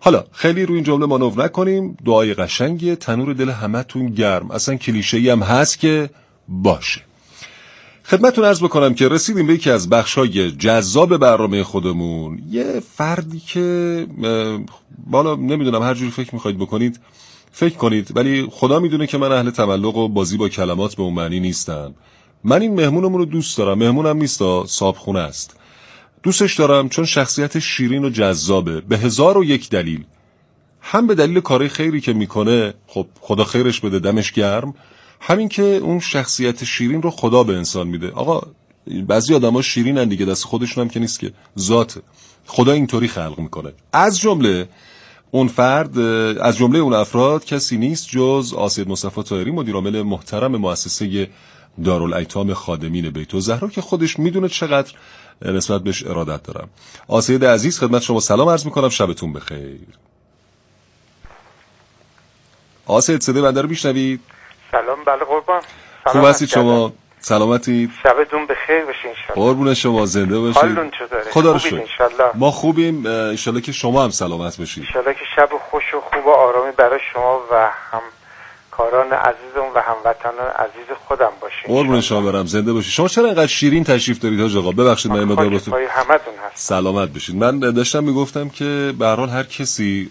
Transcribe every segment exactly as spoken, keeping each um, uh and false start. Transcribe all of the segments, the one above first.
حالا خیلی روی این جمله مانور نکنیم. دعای قشنگیه، تنور دل همتون گرم. اصلا کلیشه‌ای هم هست که باشه. خدمتتون عرض بکنم که رسیدیم به یکی از بخش‌های جذاب برنامه خودمون. یه فردی که بالا نمیدونم هر جوری فکر می‌خواید بکنید فکر کنید، ولی خدا میدونه که من اهل تملق و بازی با کلمات به اون معنی نیستم. من این مهمونمون رو دوست دارم. مهمونم نیستا، صابخونه است. دوستش دارم چون شخصیت شیرین و جذابه به هزار و یک دلیل. هم به دلیل کارهای خیری که میکنه، خب خدا خیرش بده، دمش گرم. همین که اون شخصیت شیرین رو خدا به انسان میده. آقا بعضی آدما شیرینن دیگه، دست خودشون هم که نیست که، ذات خدا اینطوری خلق میکنه. از جمله اون فرد، از جمله اون افراد کسی نیست جز آسید مصطفی طاهری، مدیر عامل محترم مؤسسه دارالایتام خادمین بیت الزهرا که خودش میدونه چقدر نسبت بهش ارادت دارم. آسید عزیز خدمت شما سلام عرض میکنم، شبتون بخیر. آسید صدای بنده رو میشنوید؟ سلام. بله قربان. خوب هستید شما؟ سلامتید؟ شبتون بخیر باشه ان شاء الله. قربون شما، زنده باشید. حالتون چطوره؟ خدا رو شکر. ان شاء الله. ما خوبیم، ان شاء الله که شما هم سلامت باشید. ان شاء الله که شب خوش و خوب و آرامی برای شما و هم کاران عزیزم و هموطنان عزیز خودم باشین. قربون شما برم، زنده باشید. شما چرا اینقدر شیرین تشریف دارید حاج آقا؟ ببخشید من مدار باتون. همتون هست. سلامت باشید. من داشتم میگفتم که به هر حال هر کسی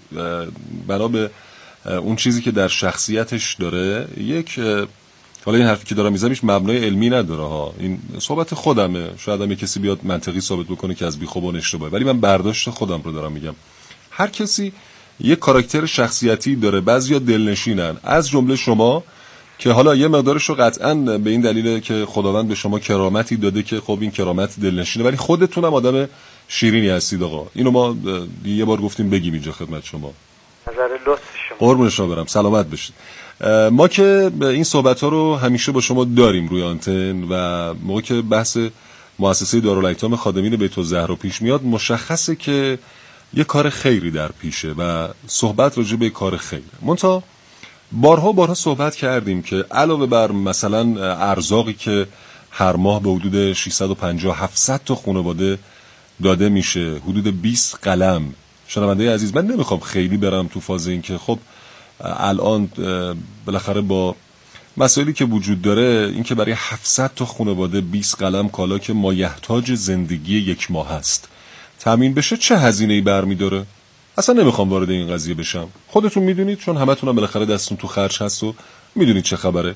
بنا به اون چیزی که در شخصیتش داره، یک حالا این حرفی که دارم میزنم هیچ مبنای علمی نداره ها، این صحبت خودمه. شاید هم کسی بیاد منطقی ثابت بکنه که از بیخوبان اشتباهه، ولی من برداشت خودم رو دارم میگم. هر کسی یک کاراکتر شخصیتی داره، بعضیا دلنشینن، از جمله شما که حالا یه مقدارش رو قطعاً به این دلیله که خداوند به شما کرامتی داده که خب این کرامت دلنشینه، ولی خودتون هم آدم شیرینی هستید آقا. اینو ما یه بار گفتیم بگیم اینجا خدمت شما. نظر لطف شما. قربون شما برم، سلامت باشید. ما که این صحبت‌ها رو همیشه با شما داریم روی آنتن و موقع که بحث مؤسسه دارالایتام خادمین بیت الزهرا پیش میاد مشخصه که یه کار خیری در پیشه و صحبت راجع به کار خیر. منتها بارها بارها صحبت کردیم که علاوه بر مثلا ارزاقی که هر ماه به حدود ششصد و پنجاه هفتصد تا خانواده داده میشه، حدود بیست قلم. شنونده عزیز، من نمیخوام خیلی برم تو فاز این که خب الان بالاخره با مسائلی که وجود داره، این که برای هفتصد تا خانواده بیست قلم کالا که مایحتاج زندگی یک ماه هست تامین بشه، چه هزینه‌ای برمی‌داره؟ اصلا نمیخوام وارد این قضیه بشم. خودتون میدونید، چون همتون هم بالاخره دستتون تو خرج هست و میدونید چه خبره.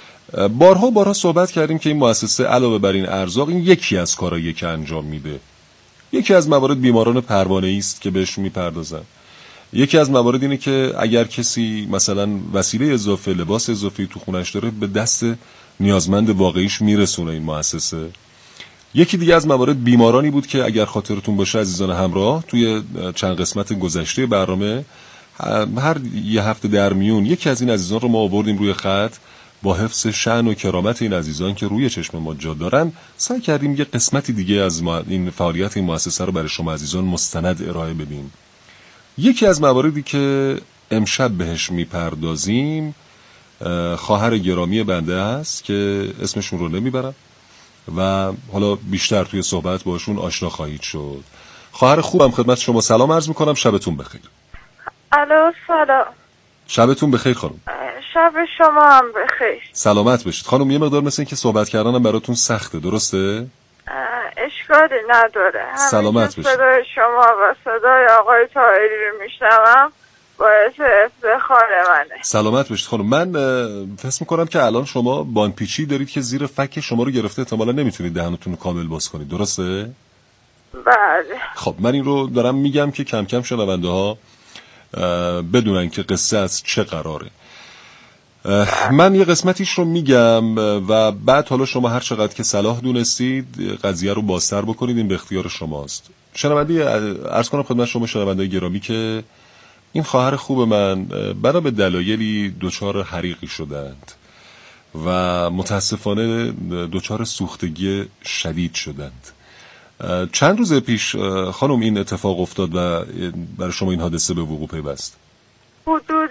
بارها بارها صحبت کردیم که این مؤسسه علاوه بر این ارزاق، این یکی از کارهایی که انجام میده. یکی از موارد بیماران پروانه‌ای است که بهش میپردازن. یکی از موارد اینه که اگر کسی مثلا وسیله اضافه، لباس اضافی تو خونش داره، به دست نیازمند واقعیش میرسونه این مؤسسه. یکی دیگه از موارد بیمارانی بود که اگر خاطرتون باشه عزیزان همراه، توی چند قسمت گذشته برنامه هر یه هفته در میون یکی از این عزیزان رو ما آوردیم روی خط، با حفظ شأن و کرامت این عزیزان که روی چشم ما جا دارن، سعی کردیم یه قسمتی دیگه از این فعالیت این مؤسسه رو برای شما عزیزان مستند ارائه بدیم. یکی از مواردی که امشب بهش میپردازیم خواهر گرامی بنده است که اسمشون رو نمیبرم و حالا بیشتر توی صحبت باشون آشنا خواهید شد. خواهر خوبم خدمت شما سلام عرض میکنم، شبتون بخیر. الو سلام. شبتون بخیر خانم. شب شما هم بخیر. سلامت باشید خانم. یه مقدار مثل این که صحبت کردنم براتون سخته، درسته؟ اشکالی نداره. سلامت باشید. صدای شما و صدای آقای طاهری رو میشنوم، باعث افتخار منه. سلامت باشید خانم. من فکر می‌کنم که الان شما بانپیچی دارید که زیر فک شما رو گرفته، احتمالاً نمیتونید دهنتون رو کامل باز کنید، درسته؟ بله. خب من این رو دارم میگم که کم کم شنونده ها بدونن که قصه از چه قراره. من یه قسمتیش رو میگم و بعد حالا شما هر چقدر که صلاح دونستید قضیه رو بازتر بکنید، این به اختیار شماست. شنونده عرض کنم خدمت شما شنونده گرامی که این خواهر خوب من بنا به دلایلی دچار حریقی شدند و متاسفانه دچار سوختگی شدید شدند. چند روز پیش خانم این اتفاق افتاد و برای شما این حادثه به وقوع پیوست؟ حدود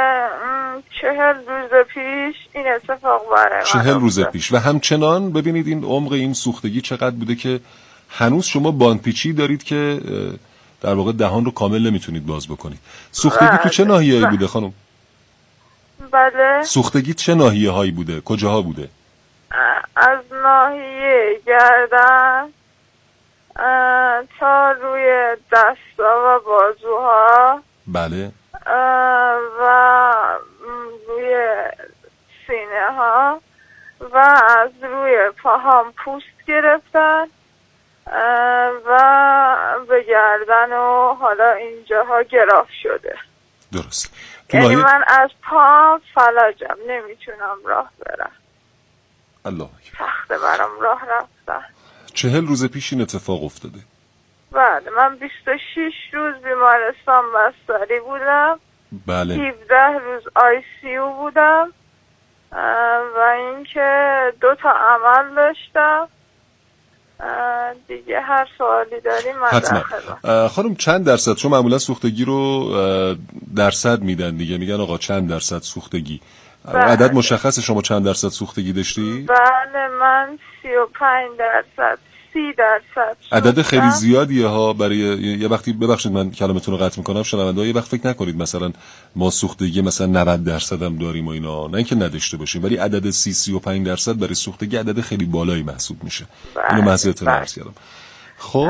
چهل روز پیش این اتفاق برای من چهل روز پیش. و همچنان ببینید این عمق این سوختگی چقدر بوده که هنوز شما باندپیچی دارید که در واقع دهان رو کامل نمیتونید باز بکنید. سوختگی تو چه ناحیه‌ای بوده خانم؟ بله. سوختگی چه ناحیه هایی بوده؟ کجاها بوده؟ از ناحیه گردن تا روی دستا و بازوها. بله. و روی سینه ها و از روی پاهام پوست گرفتن و به گردن و حالا اینجاها گراف شده. درست. یعنی ناحیه... من از پا فلجم، نمیتونم راه برم. الله سخته برام راه رفتن. چهل روز پیش این اتفاق افتاده. بله، من بیست و شش روز بیمارستان بستری بودم. بله. هفده روز آی سی یو بودم و اینکه دو تا عمل داشتم. دیگه هر سوالی داری من حتما. خانم چند درصد، چون معمولا سوختگی رو درصد میدن دیگه، میگن آقا چند درصد سوختگی. بله. عدد مشخص شما چند درصد سوختگی داشتی؟ بله من سی و پنج درصد سی درصد. عدد خیلی زیادیه ها برای یه وقتی، ببخشید من کلمتون رو قطع میکنم شنونده، یه وقت فکر نکنید مثلا ما سوختگی مثلا نود درصد هم داریم و اینا، نه اینکه نداشته باشیم، ولی عدد سی سی و پنج درصد برای سوختگی عدد خیلی بالایی محسوب میشه. بله. اینو محض اطلاع عرض کردم. خب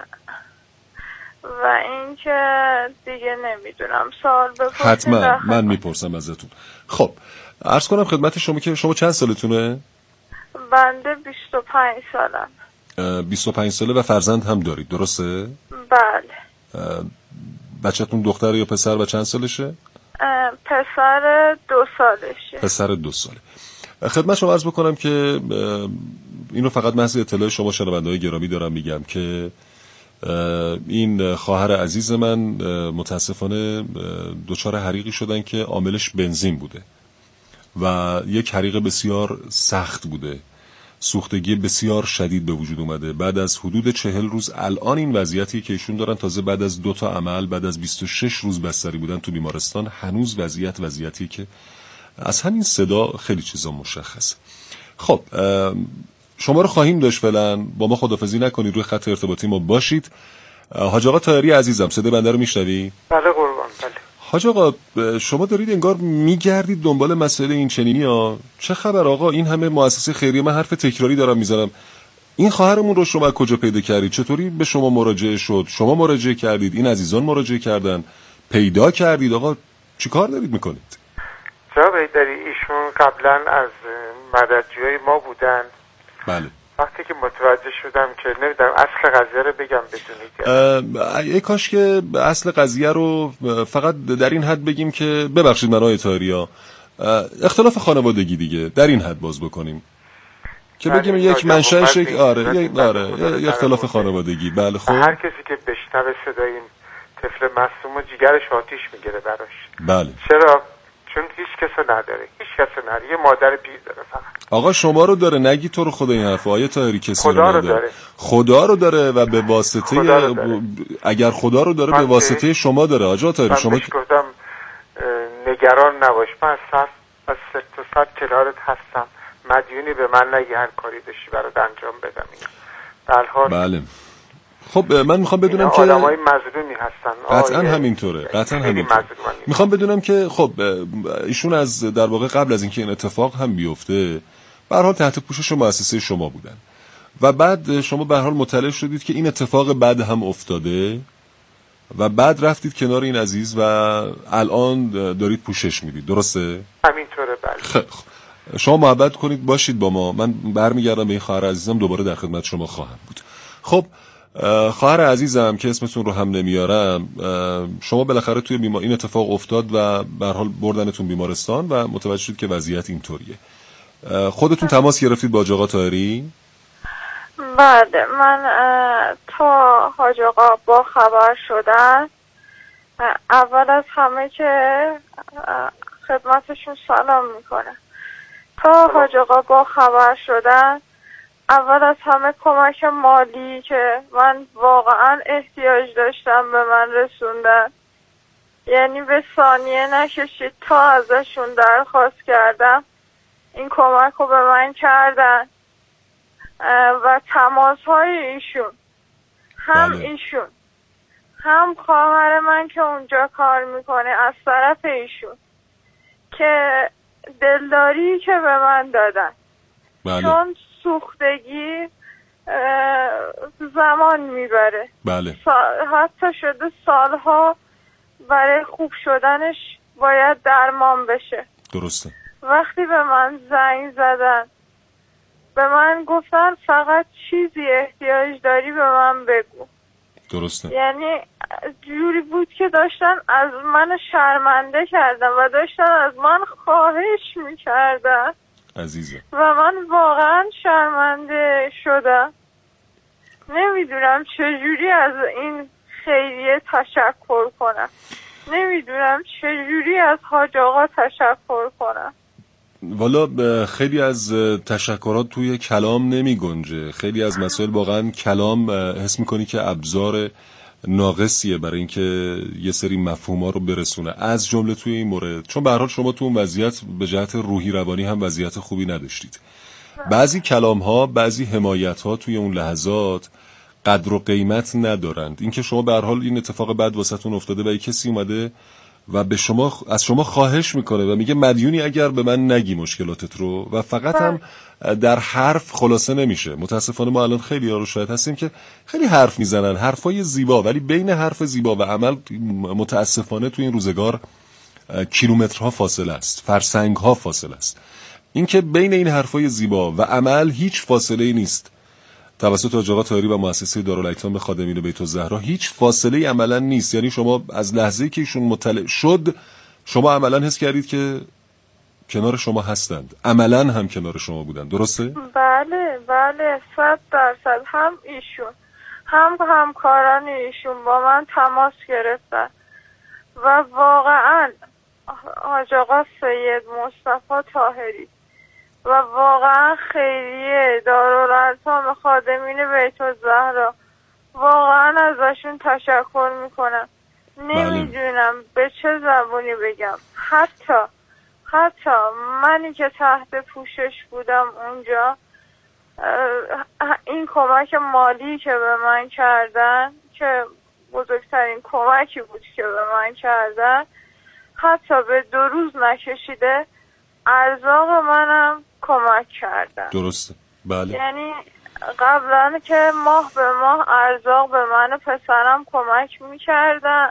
و اینکه دیگه نمیدونم سوال بپرسید. حتما من میپرسم ازتون. خب عرض کنم خدمت شما که شما چند سالتونه؟ بنده بیست و پنج سالم. بیست و پنج ساله و فرزند هم دارید درسته؟ بله. بچه‌تون دختر یا پسر و چند سالشه؟ پسر دو سالشه. پسر دو ساله. خدمت شما عرض بکنم که اینو فقط محض اطلاع شما شنونده‌های گرامی دارم میگم که این خواهر عزیز من متاسفانه دچار حریقی شدن که عاملش بنزین بوده و یک حریق بسیار سخت بوده. سوختگی بسیار شدید به وجود اومده. بعد از حدود چهل روز الان این وضعیتی که ایشون دارن، تازه بعد از دو تا عمل، بعد از بیست و شش روز بستری بودن تو بیمارستان، هنوز وضعیت وضعیتی که از همین صدا خیلی چیزا مشخصه. خب شما رو خواهیم داشت، فعلا با ما خداحافظی نکنید، روی خط ارتباطی ما باشید. حاج آقا طاهری عزیزم صدای بنده رو میشنوی؟ بله قربان. بله حاج آقا شما دارید انگار میگردید دنبال مسئله این چنینی ها. چه خبر آقا؟ این همه مؤسسه خیریه، من حرف تکراری دارم میزنم، این خواهرمون رو شما کجا پیدا کردید؟ چطوری به شما مراجعه شد؟ شما مراجعه کردید؟ این عزیزان مراجعه کردن؟ پیدا کردید؟ آقا چیکار دارید میکنید؟ جناب حیدری ایشون قبلا از مددجوی ما بودن. بله. وقتی که متوجه شدم که نمیدونم اصل قضیه رو بگم بدونید، ای کاش که اصل قضیه رو فقط در این حد بگیم که ببخشید من آقای طاهری، اختلاف خانوادگی دیگه در این حد باز بکنیم که بگیم یک منشأش یک آره یک آره یک اختلاف خانوادگی. بله خب هر کسی که بشنوه صدای این طفل معصوم جیگرش آتیش میگیره براش. بله. چرا؟ چون هیچ کس نداره، هیچ کس نداره، یه مادر پیر داره فقط. آقا شما رو داره، نگی تو رو خدا این حرف آیه طاهری کسی خدا رو نداره. خدا رو داره و به واسطه ب... اگر خدا رو داره به واسطه شما داره. آقا طاهری شما که گفتم نگران نباش، من از صد از صد تا صد کنارت هستم، مدیونی به من نگی، هر کاری داشتی برات انجام بدم. در حال بله. خب من میخوام بدونم که آدمای مظلومی هستن. قطعا همینطوره، قطعا همینطوره. میخوام بدونم که خب ایشون از در واقع قبل از اینکه این اتفاق هم بیفته به هر حال تحت پوشش مؤسسه شما بودن و بعد شما به هر حال مطلع شدید که این اتفاق بعد هم افتاده و بعد رفتید کنار این عزیز و الان دارید پوشش میدید، درسته؟ همینطوره. بله. خب شما محبت کنید باشید با ما، من برمیگردم به این خواهر عزیزم، دوباره در خدمت شما خواهم بود. خب خواهر عزیزم که اسمتون رو هم نمیارم، شما بالاخره توی بیمار این اتفاق افتاد و به هر حال بردنتون بیمارستان و متوجه شد که وضعیت اینطوریه. خودتون تماس گرفتید با حاج آقا طاهری؟ بله، من تا حاج آقا با خبر شدن، اول از همه که خدمتشون سلام میکنه، تا حاج آقا با خبر شدن اول از همه کمک مالی که من واقعا احتیاج داشتم به من رسوندن. یعنی به ثانیه نکشید تا ازشون درخواست کردم این کمک رو به من کردن و تماس های ایشون هم بله. ایشون هم خواهر من که اونجا کار میکنه از طرف ایشون که دلداری که به من دادن. بله. چون سوختگی زمان میبره. بله. حتی شده سالها برای خوب شدنش باید درمان بشه. درسته. وقتی به من زنگ زدن به من گفتن فقط چیزی احتیاج داری به من بگو. درسته. یعنی جوری بود که داشتن از من شرمنده کردن و داشتن از من خواهش میکردن عزیزم و من واقعا شرمنده شدم. نمیدونم چجوری از این خیریه تشکر کنم، نمیدونم چجوری از حاج آقا تشکر کنم. والا خیلی از تشکرات توی کلام نمی گنجه. خیلی از مسائل واقعا کلام حس میکنی که ابزار ناقصیه برای اینکه یه سری مفهوما رو برسونه، از جمله توی این مورد. چون به هر حال شما تو اون وضعیت به جهت روحی روانی هم وضعیت خوبی نداشتید. بعضی کلام ها، بعضی حمایت ها توی اون لحظات قدر و قیمت ندارند. اینکه شما به هر حال این اتفاق بد واسهتون افتاده و کسی اومده و به شما از شما خواهش میکنه و میگه مدیونی اگر به من نگی مشکلاتت رو، و فقط هم در حرف خلاصه نمیشه. متاسفانه ما الان خیلی ها رو شاید هستیم که خیلی حرف میزنن، حرفای زیبا، ولی بین حرف زیبا و عمل متاسفانه تو این روزگار کیلومترها فاصله است، فرسنگها فاصله است. اینکه بین این حرفای زیبا و عمل هیچ فاصله نیست. توسط حاج آقا طاهری و مؤسسه دارالایتام خادمین بیت الزهرا هیچ فاصله عملا نیست. یعنی شما از لحظه‌ای که ایشون مطلع شد شما عملا حس کردید که کنار شما هستند، عملا هم کنار شما بودن. درسته؟ بله بله صد درصد. هم ایشون هم همکاران ایشون با من تماس گرفتن و واقعا حاج آقا سید مصطفی طاهری و واقعا خیریه دارالایتام خادمین بیت الزهرا واقعا ازشون تشکر میکنم. نمیدونم به چه زبونی بگم. حتی حتی منی که تحت پوشش بودم اونجا، این کمک مالی که به من کردن که بزرگترین کمکی بود که به من کردن، حتی به دو روز نکشیده ارزاق منم کمک کردن. درسته. بله. یعنی قبلا که ماه به ماه ارزاق به من و پسرم کمک میکردن،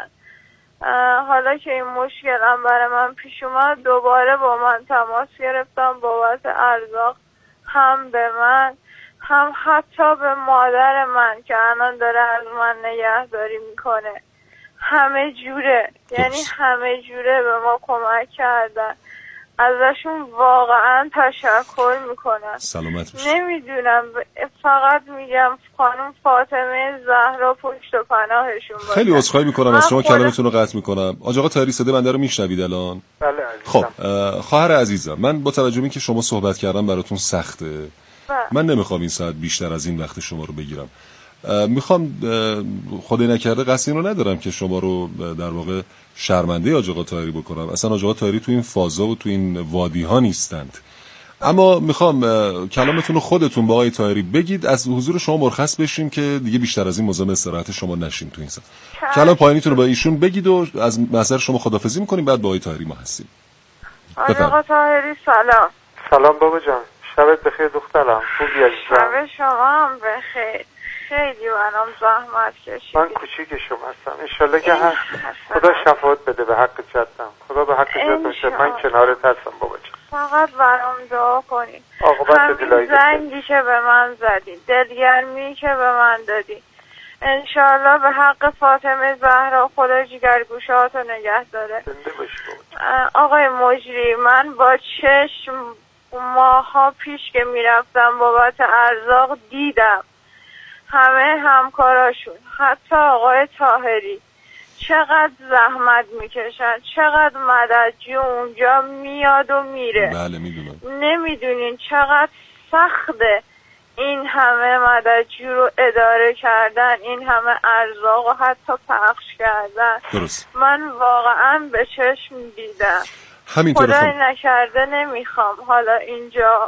حالا که این مشکلم برای من پیش اومد دوباره با من تماس گرفتم بابت ارزاق، هم به من هم حتی به مادر من که الان داره از من نگهداری میکنه. همه جوره، یعنی همه جوره به ما کمک کردن. ازشون واقعا تشکر میکنم. سلامت باشید. نمیدونم، فقط میگم خانم فاطمه زهرا پشت و پناهشون باشه. خیلی عذرخواهی میکنم از شما، کلامتون رو قطع میکنم. حاج آقا طاهری صدای بنده رو میشنوید الان؟ بله عزیزم. خب خواهر عزیزم، من با توجه به اینکه شما صحبت کردن براتون سخته، بله. من نمیخوام این ساعت بیشتر از این وقت شما رو بگیرم. میخوام خدای نکرده قصد این رو ندارم که شما رو در واقع شرمنده حاج آقا طاهری بکنم. اصلا حاج آقا طاهری تو این فضا و تو این وادی ها نیستند. اما میخوام کلامتون رو خودتون با آقای طاهری بگید، از حضور شما مرخص بشیم که دیگه بیشتر از این مزاحم استراحت شما نشیم تو این ساعت. کلام پایانیتون رو با ایشون بگید و از محضر شما خداحافظی میکنیم، بعد با آقای طاهری ما هستیم. حاج آقا طاهری سلام. سلام بابا جان، شبت بخیر دخترم. خوبی عزیزم؟ شب شما هم بخیر. خیلی منم زحمت کشیدی. من کوچیک شما هستم. انشالله که هست. خدا شفاعت بده به حق جدم. خدا به حق جدم شد. من کنارت هستم بابا جان. فقط برام دعا کنید. عاقبت دلایی زنگی که به من زدی، دلگرمی که به من دادی، انشالله به حق فاطمه زهرا خدا جگرگوشهاتو نگه داره. زنده باشی بابا. آقای مجری، من با چشم ماها پیش که میرفتم بابت ارزاق دیدم همه همکاراشون، حتی آقای طاهری چقدر زحمت میکشن، چقدر مددجو اونجا میاد و میره. بله میدونم. نمیدونین چقدر سخته این همه مددجو رو اداره کردن، این همه ارزاق و حتی پخش کردن. درست. من واقعا به چشم دیدم. همینطور. خدای نکرده نمیخوام حالا اینجا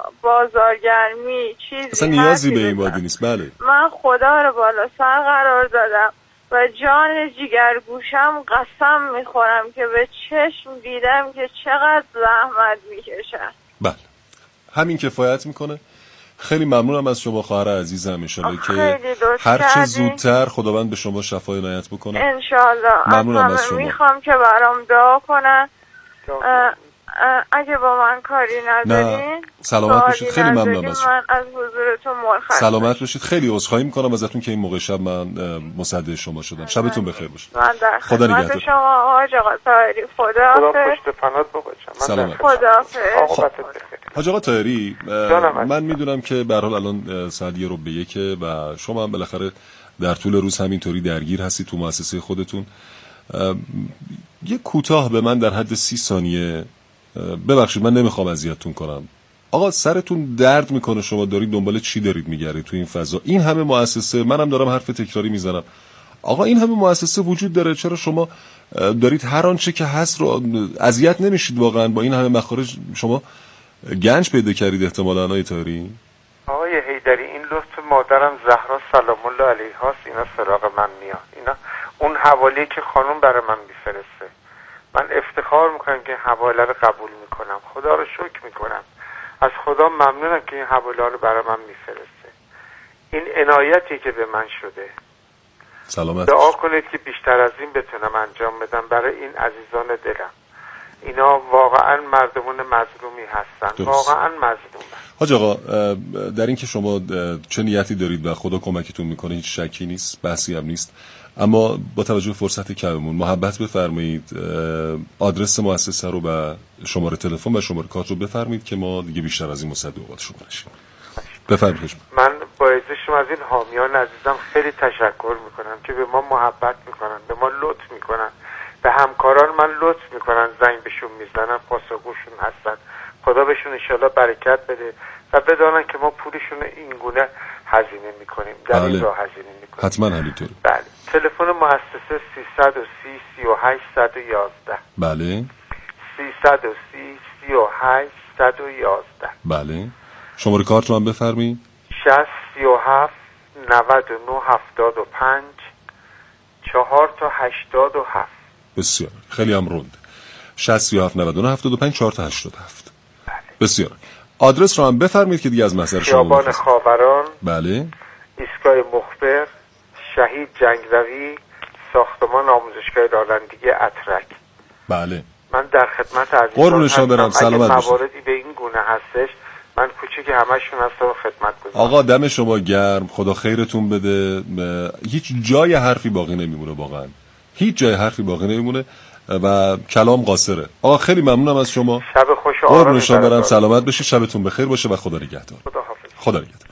بازارگرمی چیزی اصلا نیازی به این وادی نیست. بله. من خدا رو بالا سر قرار دادم، و جان جیگر گوشم قسم میخورم که به چشم دیدم که چقدر زحمت میکشن. بله همین کفایت میکنه. خیلی ممنونم از شما خواهر عزیزم، انشالله که هر چه زودتر خداوند به شما شفای عنایت بکنه. انشالله. ممنونم از شما. میخوام که برام دعا کنن. اگه با من کاری ندارین سلامت باشید. خیلی ممنونم از شما. من از حضورتون مرخص. سلامت باشید. خیلی عذرخواهی میکنم ازتون که این موقع شب من مصدق شما شدم. شبتون بخیر باشه. من در خدمت شما حاج آقا طاهری. خدا خدا پشت پناهت باشه. سلامت. خدا حاج آقا طاهری، من میدونم که به هر حال الان ساعت یه رو به یکه و شما هم بالاخره در طول روز همینطوری درگیر هستی تو مؤسسه خودتون. یه کوتاه به من در حد سی ثانیه، ببخشید من نمیخوام اذیتتون کنم، آقا سرتون درد میکنه، شما دارید دنبال چی دارید میگردید تو این فضا؟ این همه مؤسسه، منم دارم حرف تکراری میزنم، آقا این همه مؤسسه وجود داره، چرا شما دارید هر آنچه که هست رو اذیت نمیشید؟ واقعا با این همه مخارج شما گنج پیدا کردید احتمالاً آقای طاهری. آقای حیدری این لطف مادرم زهرا سلام الله علیها است، اینا سراغ من میاد، اینا اون حوالی که خانم برای من میفرسته، من افتخار میکنم که این حواله رو قبول میکنم، خدا رو شکر میکنم، از خدا ممنونم که این حواله رو برای من میفرسته. این عنایتی که به من شده، سلامت دعا کنید که بیشتر از این بتونم انجام بدم برای این عزیزان دلم. اینا واقعا مردمون مظلومی هستن، درست. واقعا مظلومن. حاج آقا در این که شما چه نیتی دارید و خدا کمکتون میکنه هیچ شکی نیست، بحثی هم نیست، اما با توجه به فرصت کممون محبت بفرمایید آدرس مؤسسه رو و شماره تلفن و شماره کارت رو بفرمایید که ما دیگه بیشتر از این مصدقات شما نشیم. بفرمایید. من با عزت شما از این حامیان عزیزم خیلی تشکر میکنم که به ما محبت میکنن، به ما لطف میکنن، به همکاران من لطف میکنن، زنگ بهشون میزنن، پاسخگوشون هستن. خدا بهشون انشالله برکت بده و بدانن که ما پولشون اینگونه هزینه میکنیم، در این راه هزینه میکنیم. حتما همینطوره. بله. تلفن مؤسسه سیصد و سی سی و هشت صد و یازده. بله. سیصد و سی سی و هشت صد و یازده. بله. شماره کارت رو هم بفرمایید. شصت سی و هفت نود و نه هفتاد و پنج چهار تا هشتاد و هفت. بسیار خیلی هم روند. شصت سی و هفت نود و نه هفتاد و پنج چهار تا هشتاد و هفت. بله. بسیار. آدرس رو هم بفرمایید که دیگه از محضر شما. خیابان خاوران. بله. ایستگاه مخبر، شهید جنگروی، ساختمان آموزشگاه رانندگی اترک. بله. من در خدمت عزیزان قربون شما برم. سلامت باشید. مواردی به این گونه هستش من کوچیک همشون هستم خدمت گذارم. آقا دم شما گرم، خدا خیرتون بده. هیچ جای حرفی باقی نمیمونه، واقعا هیچ جای حرفی باقی نمیمونه و کلام قاصره. آقا خیلی ممنونم از شما. شب خوش و آرامی. قربون شما برم. سلامت باشید. شبتون بخیر باشه و خدا نگهدار. خدا حافظ. خدا نگهدار.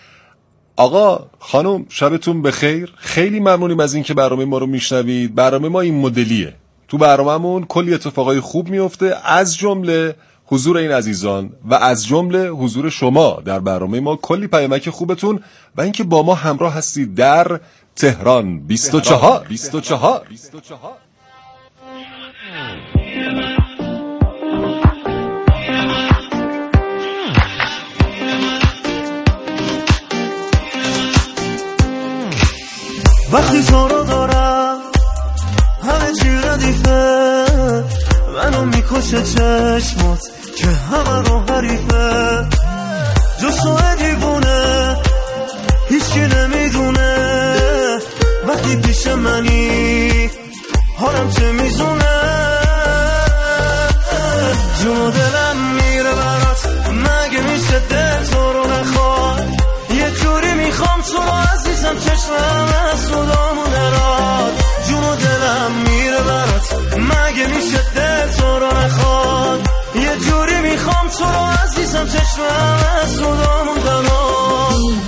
آقا خانم شبتون بخیر. خیلی ممنونیم از اینکه برنامه ما رو میشنوید. برنامه ما این مدلیه. تو برنامه‌مون کلی اتفاقای خوب میفته، از جمله حضور این عزیزان و از جمله حضور شما در برنامه ما. کلی پیامک خوبتون و اینکه با ما همراه هستید در تهران بیست و چهار بیست و چهار بیست و چهار. وقتی تو رو دارم همه چی ردیفه، منو میکشه چشمات که همه رو حریفه، جز تو دیوونه هیچکی نمیدونه وقتی پیش منی حالم چه میزونه، جون و دلم میره برات، مگه میشه دل تو رو نخواد، یه جوری میخوام تو رو عزیزم چشمم از سودامونه راد، جون و دلم میره برات، مگه میشه دل تو رو نخواد، یه جوری میخوام تو رو عزیزم چشمم از سودامونه راد.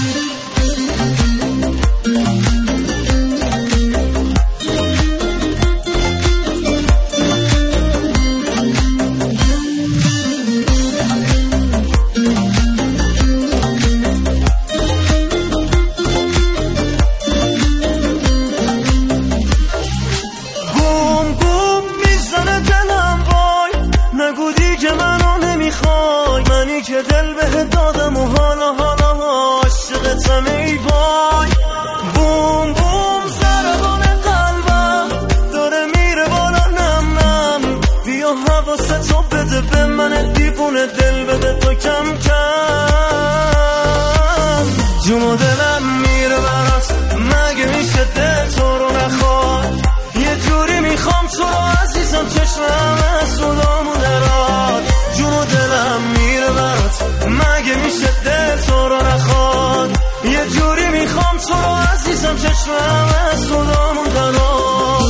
که دل به دادم و حالا حالا عاشقتم ای وای، بوم بوم ضربان من دیوونه دل بده تو کم کم. جون و دلم میره برات مگه میشه دل تو رو نخواد. یه جوری میخوام تو رو عزیزم چشمم از صدامون دراد. جون و دلم میره برات مگه میشه دل تو رو نخواد. یه جوری میخوام تو رو عزیزم چشمم از صدامون دراد.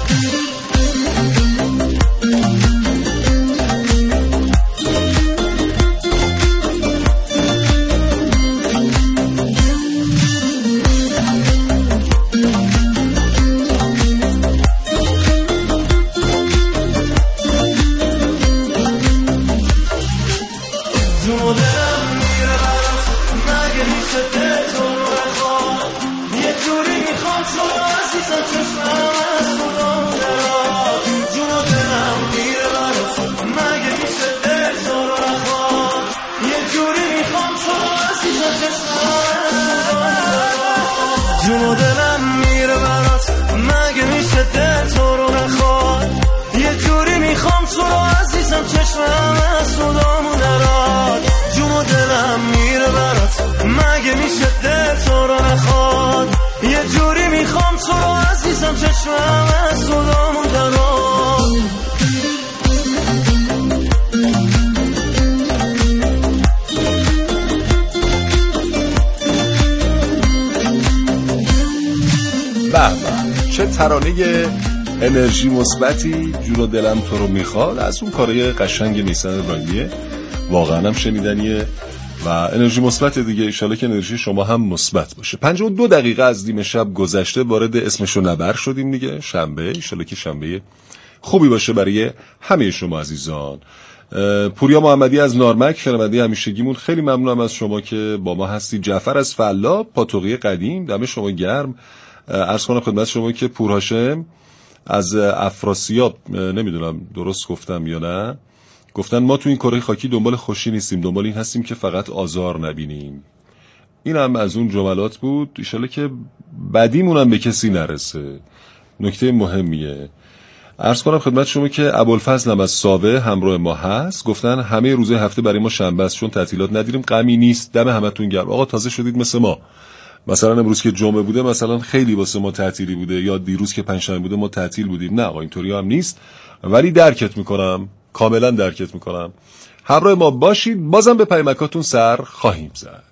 جون و دلم میره برات مگه میشه دل تو رو نخواد. یه جوری میخوام تو رو عزیزم چشمم از صدامون دراد. جون و دلم میره برات مگه میشه دل تو رو نخواد. یه جوری میخوام تو رو عزیزم چشمم از صدامون دراد. به چه ترانه انرژی مثبتی. جون و دلم تو رو میخواد، از اون کارهای قشنگ میثم ابراهیمیه، واقعا هم شنیدنیه و انرژی مثبت دیگه. ان شاءالله که انرژی شما هم مثبت باشه. پنجاه و دو دقیقه از نیمه شب گذشته، وارد اسمشو نبر شدیم دیگه، شنبه. ان شاءالله که شنبه خوبی باشه برای همه شما عزیزان. پوریا محمدی از نارمک، شنونده همیشگیمون، خیلی ممنونم از شما که با ما هستید. جعفر از فلا، پاتوقی قدیم، دم شما گرم. عرض کنم خدمت شما که پور هاشم از افراسیاب، نمیدونم درست گفتم یا نه، گفتن ما تو این کره خاکی دنبال خوشی نیستیم، دنبال این هستیم که فقط آزار نبینیم. این هم از اون جملات بود. ان شاءالله که بدیمون هم به کسی نرسه. نکته مهمیه. عرض کنم خدمت شما که ابوالفضل هم از ساوه همراه ما هست. گفتن همه روزهای هفته برای ما شنبه است چون تعطیلات نداریم. غمی نیست، دم همتون گرم. آقا تازه شدید مثل ما. مثلا امروز که جمعه بوده مثلا خیلی واسه ما تعطیلی بوده، یا دیروز که پنجشنبه بوده ما تعطیل بودیم. نه آقا اینطوری هم نیست، ولی درکت میکنم، کاملا درکت میکنم. همراه ما باشید، بازم به پیامکاتون سر خواهیم زد.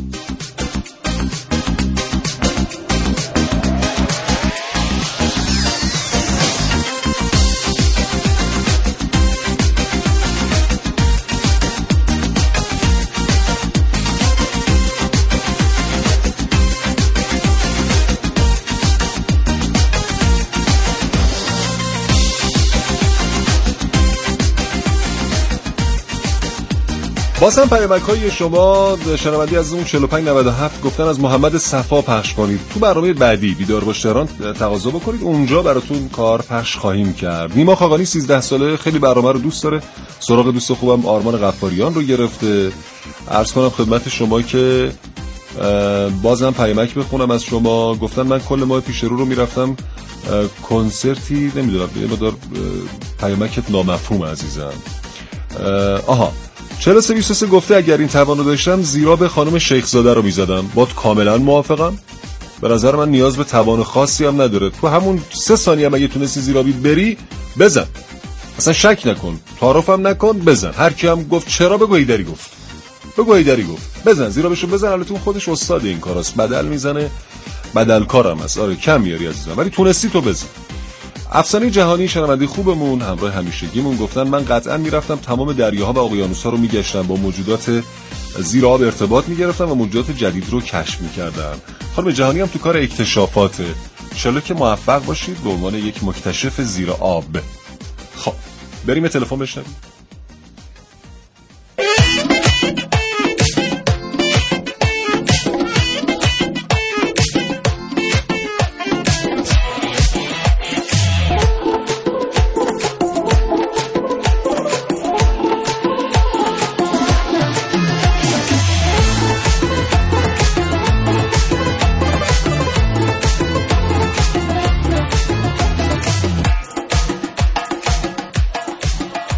بازم پیامک‌های شما شنوندی از اون چهل و پنج نود و هفت گفتن از محمد صفا پخش کنید. تو برنامه بعدی بیدار باش تهران تقاضا بکنید، اونجا براتون کار پخش خواهیم کرد. نیما خاقانی سیزده ساله، خیلی برنامه رو دوست داره، سراغ دوست خوبم آرمان غفاریان رو گرفته. عرض کنم خدمت شما که بازم پیامک بخونم از شما. گفتن من کل ماه پیش رو رو میرفتم کنسرتی، نمیدونم یه مقدار پیامکت نامفهوم عزیزم. آها چهل و سه بیست و سه گفته اگر این توانو داشتم زیرا به خانم شیخزاده رو میزدم. باید کاملا موافقم. به نظر من نیاز به توان خاصی هم نداره. تو همون سه ثانیه هم اگه تونستی زیرابید بری بزن، اصلا شک نکن، تعارفم نکن، بزن. هر کی هم گفت چرا بگو ایدری گفت، بگو ایدری گفت، بزن زیرابشو بزن. البته اون خودش استاد این کاراست، بدل میزنه، بدل کارم است. آره کم میاری عزیزم، ولی تونستی تو بزن. افسانه جهانی شنونده خوبمون همراه همیشگیمون گفتن من قطعا میرفتم تمام دریاها و اقیانوس‌ها رو میگشتم، با موجودات زیر آب ارتباط میگرفتم و موجودات جدید رو کشف میکردم. خانم جهانی هم تو کار اکتشافاته. انشالله که موفق باشید به عنوان یک مکتشف زیر آب. خب بریم تلفن بشنویم.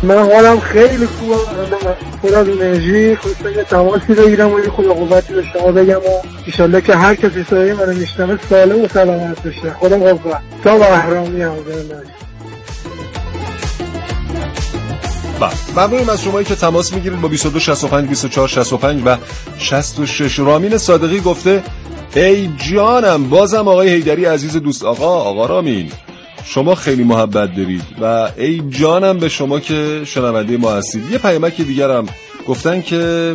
من حالم خیلی خوبه، پر از انرژی. خواستم یه تماسی بگیرم و یه خدا قوتی به شما بگم و ایشالله که هر کسی صدای منو میشنوه سالم و سلامت بشه. خدا قوت. تا بهرامی هم بزنید. ممنونم از شمایی که تماس میگیرید با بیست و دو شصت و پنج بیست و چهار شصت و پنج و شصت و شش. رامین صادقی گفته ای جانم، بازم آقای حیدری عزیز دوست. آقا آقا رامین، شما خیلی محبت دارید و ای جانم به شما که شنونده ما هستید. یه پیامک دیگرم گفتن که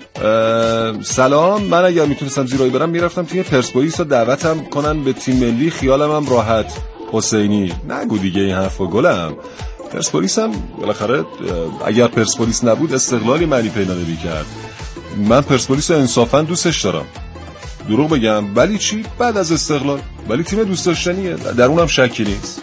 سلام، من اگر میتونستم زیرایی برم میرفتم توی پرسپولیس و دعوتم کنن به تیم ملی، خیالم هم راحت. حسینی نگو دیگه این حرفا گلم. پرسپولیس هم بالاخره اگر پرسپولیس نبود استقلالی معنی پیدا نمی‌کرد. من پرسپولیس انصافا دوستش دارم، دروغ بگم ولی چی بعد از استقلال، ولی تیم دوست داشتنیه، در اونم شکی نیست.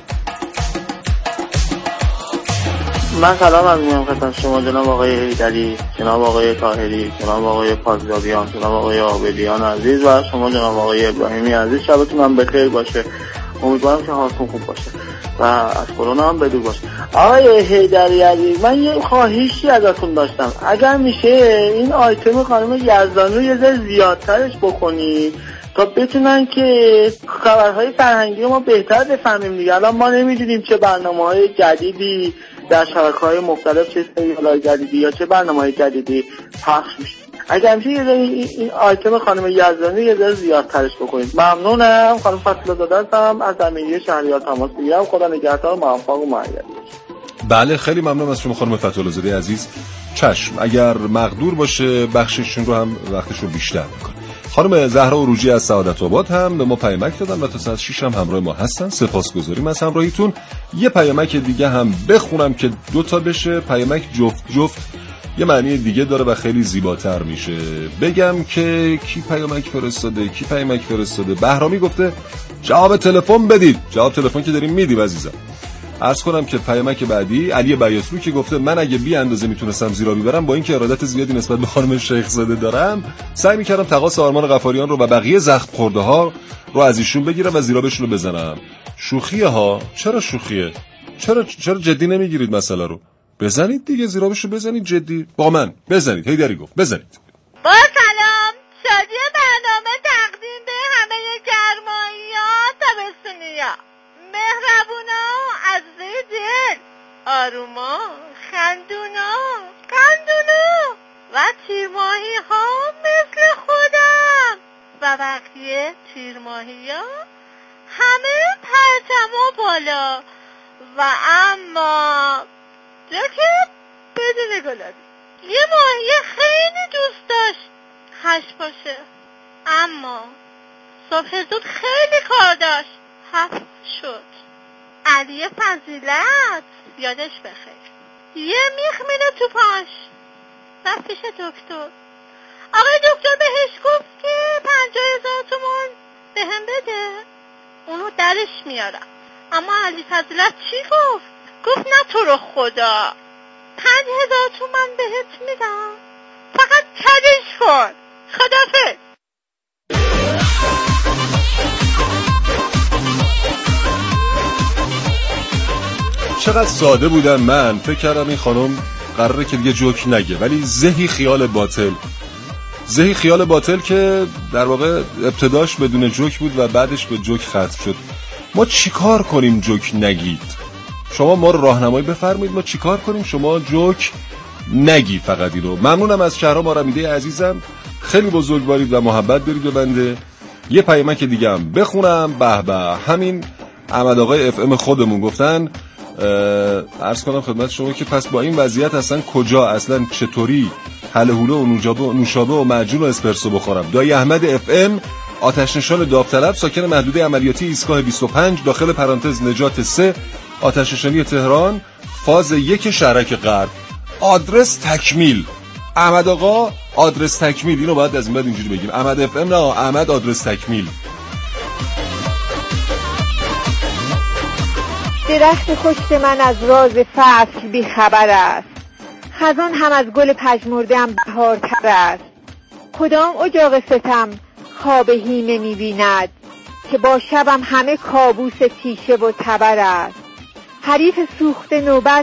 من سلام عرض می‌کنم خدمت شما جناب آقای حیدری، جناب آقای طاهری، جناب آقای پازگابیان، جناب آقای عابدیان عزیز و شما جناب آقای ابراهیمی عزیز. شبتون هم بخیر باشه، امیدوارم که حالتون خوب باشه و از کرونا هم بدور باشه. آقای حیدری عزیز، من یه خواهشی ازتون داشتم، اگر میشه این آیتم خانم یزدانی رو یه ذره زیادترش بکنید تا بتونن که خبرهای فرهنگی ما بهتر بفهمیم دیگه. الان ما نمیدونیم چه برنامه‌های جدیدی در شبکه‌های مختلف، چه سریال‌های جدیدی یا چه برنامه‌های جدیدی پخش میشه. اگر میشه یه ذره این آیتم خانم یزدانی یه ذره زیادترش بکنید. ممنونم. خانم فضل زاده هستم از زمینی شهریار تماس میگیرم. خدا نگهدار و موفق و معید. بله خیلی ممنونم از شما خانم فتح‌الله زاده عزیز. چشم، اگر مقدور باشه بخششون رو هم وقتش رو بیشتر میکنه. خانم زهرا عروجی از سعادت آباد هم به ما پیامک دادن و تا ساعت شش هم همراه ما هستن. سپاسگزاریم از همراهیتون. یه پیامک دیگه هم بخونم که دو تا بشه. پیامک جفت جفت یه معنی دیگه داره و خیلی زیباتر میشه. بگم که کی پیامک فرستاده کی پیامک فرستاده. بهرامی گفته جواب تلفن بدید. جواب تلفن که داریم میدیم عزیزم. عرض کنم که پیامک بعدی علی بیاترو که گفته من اگه بی اندازه میتونستم زیرابی برم، با اینکه ارادت زیادی نسبت به خانم شیخ زاده دارم، سعی میکردم تقاص آرمان غفاریان رو و بقیه زخم خورده ها رو از ایشون بگیرم و زیرابشون رو بزنم. شوخیه ها. چرا شوخیه؟ چرا چرا جدی نمیگیرید مسئله رو؟ بزنید دیگه، زیرابش رو بزنید جدی با من. بزنید. حیدری گفت بزنید. با سلام، شادی برنامه تقدیم به همه گرمایی‌ها، تابستونی‌ها، مهربونا، عزیزه دل، آروما، خندونا، قندونا و تیرماهی‌ها مثل خودم و بقیه تیرماهی‌ها همه پرچما بالا و اما جاکه بدون گلابی. یه ماهی خیلی دوست داشت هشت باشه، اما صبح زود خیلی کار داشت هفت شد. علی فضیلت یادش بخیر، یه میخ میره تو پاش، رفت پیش دکتر. آقای دکتر بهش گفت که پنجاه هزار تومان به هم بده، اونو درش میارم. اما علی فضیلت چی گفت؟ گفت نه تو رو خدا، پنج هزار تومان بهت میدم، فقط کدش کن. خدافظ. چقدر ساده بودم. من فکر کردم این خانم قراره که دیگه جوک نگه، ولی زهی خیال باطل زهی خیال باطل که در واقع ابتداش بدون جوک بود و بعدش به جوک ختم شد. ما چیکار کنیم جوک نگید؟ شما ما رو راهنمایی بفرمایید ما چیکار کنیم شما جوک نگی فقط اینو. ممنونم از شهرام آرمیده عزیزم، خیلی بزرگوارید و محبت دارید به بنده. یه پیامک دیگه هم بخونم. به به، همین احمد آقای اف ام خودمون گفتن عرض کنم خدمت شما که پس با این وضعیت اصلا کجا، اصلا چطوری حله حوله و نوشابه و معجون و اسپرسو بخورم. دایی احمد اف ام، آتش نشان داوطلب، ساکن محدوده عملیاتی ایستگاه بیست و پنج، داخل پرانتز نجات سه، آتش نشانی تهران، فاز یک شهرک غرب. آدرس تکمیل. احمد آقا آدرس تکمیل. اینو باید از این بعد اینجوری بگیم. احمد اف ام نه، احمد آدرس تکمیل. درخت خشک من از راز فصل بی خبر است، خزان هم از گل پژمرده ام بهارتر است. کدام اجاق ستم خواب هیمه می‌بیند که با شبم همه کابوس تیشه و تبر است. حریف سوخته نوبت